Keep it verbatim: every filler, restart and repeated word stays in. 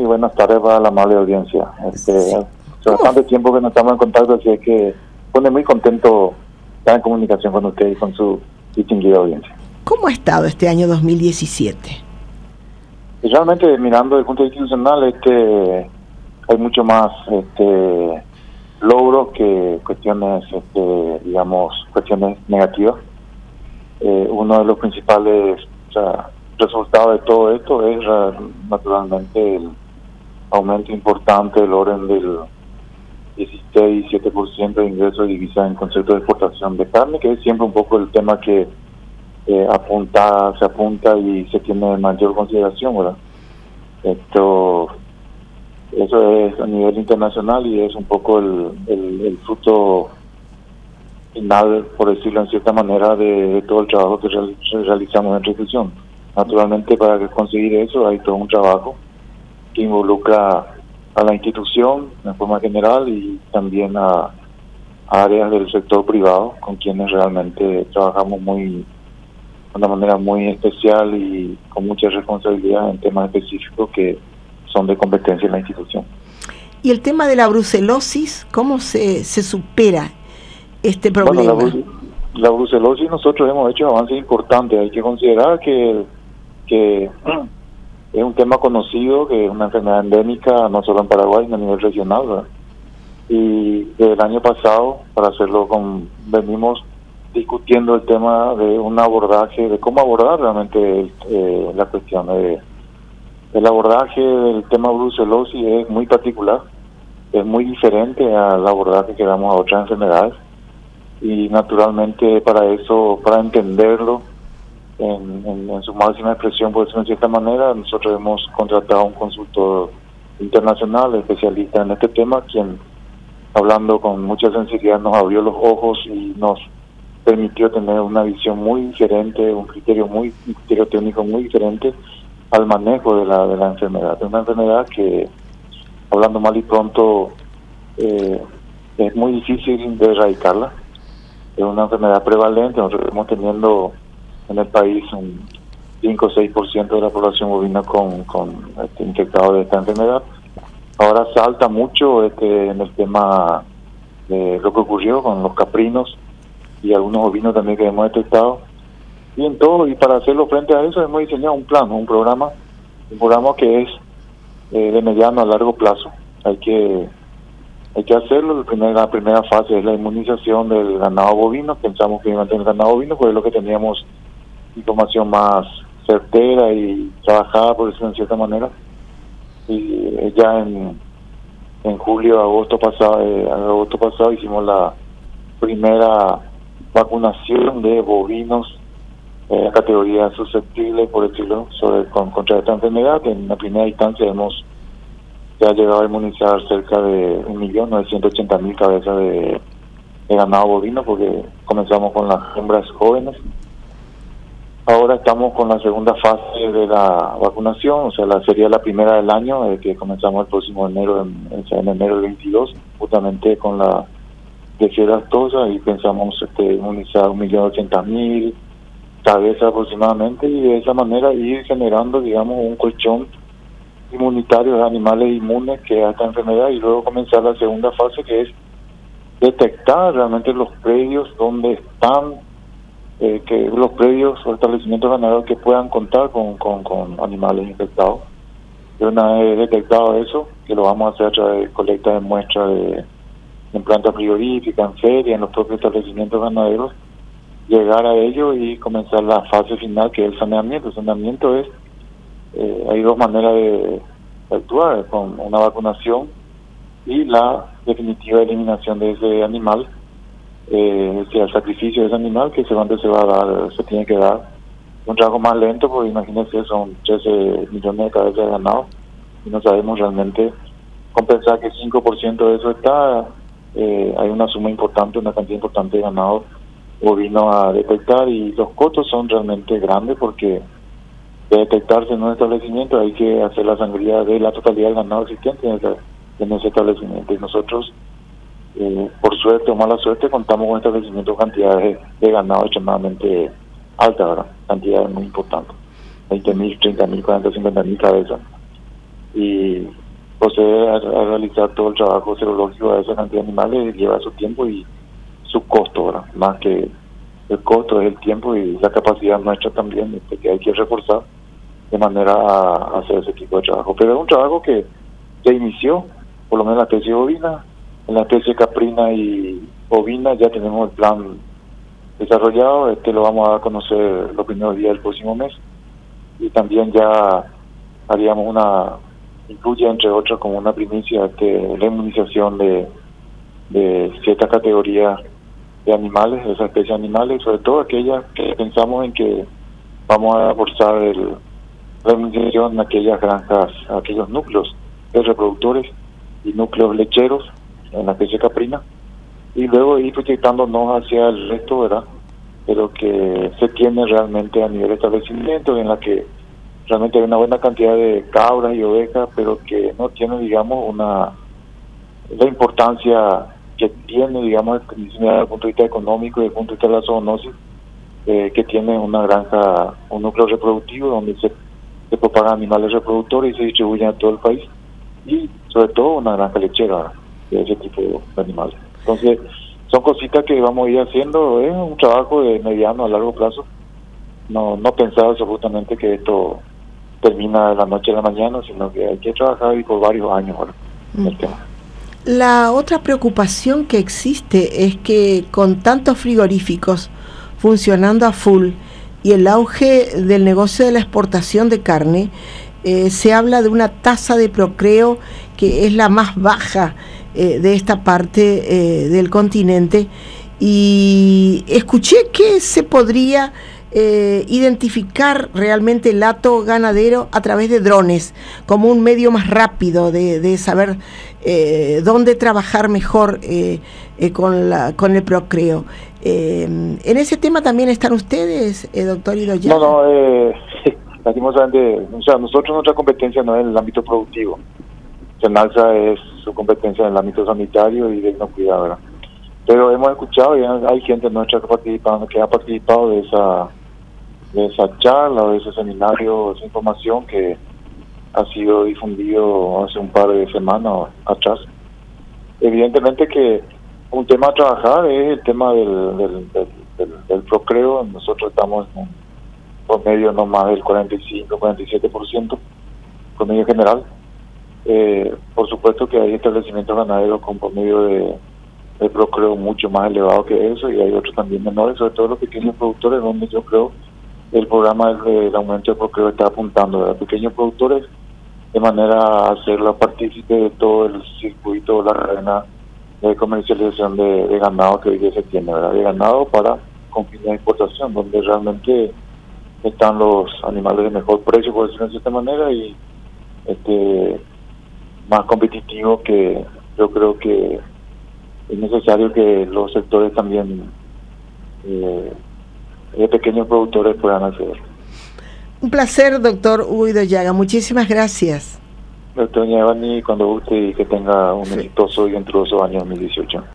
buenas tardes para la amable audiencia. Este, Sí. Hace bastante tiempo que no estamos en contacto, así es que pone muy contento estar en comunicación con usted y con su distinguida audiencia. ¿Cómo ha estado este año dos mil diecisiete? Y realmente, mirando desde el punto de vista institucional, este, hay mucho más este, logros que cuestiones, este, digamos, cuestiones negativas. Eh, uno de los principales o sea, resultados de todo esto es naturalmente el aumento importante del orden del dieciséis a diecisiete por ciento de ingresos de divisas en concepto de exportación de carne, que es siempre un poco el tema que eh, apunta, se apunta y se tiene mayor consideración, ¿verdad? Esto, eso es a nivel internacional y es un poco el, el, el fruto final, por decirlo en cierta manera, de, de todo el trabajo que real, realizamos en nuestra institución. Naturalmente, para conseguir eso hay todo un trabajo que involucra a la institución de forma general y también a, a áreas del sector privado con quienes realmente trabajamos muy de una manera muy especial y con mucha responsabilidad en temas específicos que son de competencia en la institución. Y el tema de la brucelosis, ¿cómo se, se supera este problema? Bueno, la, la brucelosis nosotros hemos hecho avances importantes. Hay que considerar que, que es un tema conocido, que es una enfermedad endémica no solo en Paraguay, sino a nivel regional, ¿verdad? Y desde el año pasado, para hacerlo con, venimos discutiendo el tema de un abordaje, de cómo abordar realmente eh, la cuestión de, el abordaje del tema brucelosis es muy particular, es muy diferente al abordaje que damos a otras enfermedades y naturalmente para eso, para entenderlo en, en, en su máxima expresión, por decirlo de cierta manera, nosotros hemos contratado a un consultor internacional, especialista en este tema, quien hablando con mucha sensibilidad nos abrió los ojos y nos permitió tener una visión muy diferente, un criterio muy, un criterio técnico muy diferente al manejo de la de la enfermedad. Es una enfermedad que, hablando mal y pronto, eh, es muy difícil de erradicarla. Es una enfermedad prevalente. Nosotros estamos teniendo en el país un cinco o seis por ciento de la población bovina con, con este, infectado de esta enfermedad. Ahora salta mucho este en el tema de lo que ocurrió con los caprinos y algunos ovinos también que hemos detectado. Y en todo, y para hacerlo frente a eso hemos diseñado un plan, un programa, un programa que es eh, de mediano a largo plazo. Hay que hay que hacerlo. La primera, la primera fase es la inmunización del ganado bovino. Pensamos que iba a tener ganado bovino, pues es lo que teníamos información más certera y trabajada, por decirlo en cierta manera. Y eh, ya en, en julio, agosto pasado, eh, agosto pasado hicimos la primera vacunación de bovinos eh, categoría susceptible, por decirlo, sobre con, contra esta enfermedad. En la primera instancia hemos ya llegado a inmunizar cerca de un millón novecientos ochenta mil cabezas de, de ganado bovino, porque comenzamos con las hembras jóvenes. Ahora estamos con la segunda fase de la vacunación, o sea, la sería la primera del año, eh, que comenzamos el próximo enero, en, en enero del veintidós, justamente con la de fiebre aftosa, y pensamos este, inmunizar un millón ochenta mil cabezas aproximadamente, y de esa manera ir generando, digamos, un colchón inmunitario de animales inmunes que a esta enfermedad, y luego comenzar la segunda fase, que es detectar realmente los predios donde están, eh, que los predios o establecimientos ganaderos que puedan contar con, con, con animales infectados. Y una vez detectado eso, que lo vamos a hacer a través de colecta de muestras de, en planta frigorífica, en feria, en los propios establecimientos ganaderos, llegar a ello y comenzar la fase final, que es el saneamiento. El saneamiento es, eh, hay dos maneras de, de actuar, con una vacunación y la definitiva eliminación de ese animal, eh, o sea, el sacrificio de ese animal, que seguramente se va a dar, se tiene que dar un trabajo más lento, porque imagínense, son trece millones de cabezas de ganado y no sabemos realmente compensar que cinco por ciento de eso está, eh, hay una suma importante, una cantidad importante de ganado bovino a detectar, y los costos son realmente grandes, porque de detectarse en un establecimiento hay que hacer la sangría de la totalidad del ganado existente en ese, en ese establecimiento. Y nosotros, eh, por suerte o mala suerte, contamos con establecimientos cantidades de ganado extremadamente altas, ¿verdad? Cantidades muy importantes, veinte mil, treinta mil, cuarenta, cincuenta mil cabezas. y procede a, a realizar todo el trabajo serológico de esa cantidad de animales y lleva su tiempo y su costo, ¿verdad? Más que el costo es el tiempo y la capacidad nuestra también, que hay que reforzar de manera a hacer ese tipo de trabajo. Pero es un trabajo que se inició, por lo menos en la especie bovina, en la especie caprina y bovina ya tenemos el plan desarrollado. Este lo vamos a dar a conocer los primeros días del próximo mes, y también ya haríamos una, incluye entre otras como una primicia, este, la inmunización de, de ciertas categorías de animales, de esas especies de animales, sobre todo aquellas que pensamos en que vamos a forzar el, la inmunización en aquellas granjas, aquellos núcleos de reproductores y núcleos lecheros en la especie caprina, y luego ir proyectándonos hacia el resto, ¿verdad? Pero que se tiene realmente a nivel de establecimiento, en la que realmente hay una buena cantidad de cabras y ovejas, pero que no tienen, digamos, una la importancia que tiene, digamos, desde el punto de vista económico y desde el punto de vista de la zoonosis, eh, que tiene una granja, un núcleo reproductivo donde se, se propagan animales reproductores y se distribuyen a todo el país, y sobre todo una granja lechera de ese tipo de animales. Entonces, son cositas que vamos a ir haciendo, es un trabajo de mediano a largo plazo. No, no pensaba absolutamente que esto termina de la noche a la mañana, sino que hay que trabajar y por varios años ahora en el tema. La otra preocupación que existe es que con tantos frigoríficos funcionando a full y el auge del negocio de la exportación de carne, eh, se habla de una tasa de procreo que es la más baja eh, de esta parte eh, del continente, y escuché que se podría Eh, identificar realmente el hato ganadero a través de drones, como un medio más rápido de, de saber eh, dónde trabajar mejor eh, eh, con, la, con el procreo. Eh, ¿En ese tema también están ustedes, eh, doctor Idoyaga? No, no, eh, lastimosamente, o sea, nosotros nuestra competencia no es en el ámbito productivo. Senalsa es su competencia en el ámbito sanitario y de inocuidad, ¿verdad? Pero hemos escuchado y hay gente nuestra que, participa, que ha participado de esa de esa charla o de ese seminario, esa información que ha sido difundido hace un par de semanas atrás. Evidentemente que un tema a trabajar es el tema del, del, del, del, del procreo. Nosotros estamos en un promedio no más del cuarenta y cinco, cuarenta y siete por ciento, promedio general. Eh, por supuesto que hay establecimientos ganaderos con promedio de el procreo mucho más elevado que eso, y hay otros también menores, sobre todo los pequeños productores, donde yo creo el programa del aumento de procreo está apuntando a pequeños productores de manera a hacerla partícipe de todo el circuito, la cadena de comercialización de, de ganado que hoy día se tiene, ¿verdad? De ganado para con fines de exportación, donde realmente están los animales de mejor precio, por decirlo de cierta manera, y este más competitivos, que yo creo que es necesario que los sectores también eh, de pequeños productores puedan acceder. Un placer, doctor Hugo Idoyaga. Muchísimas gracias. Doctor Giovanni, cuando guste, y que tenga un sí. exitoso y venturoso año dos mil dieciocho.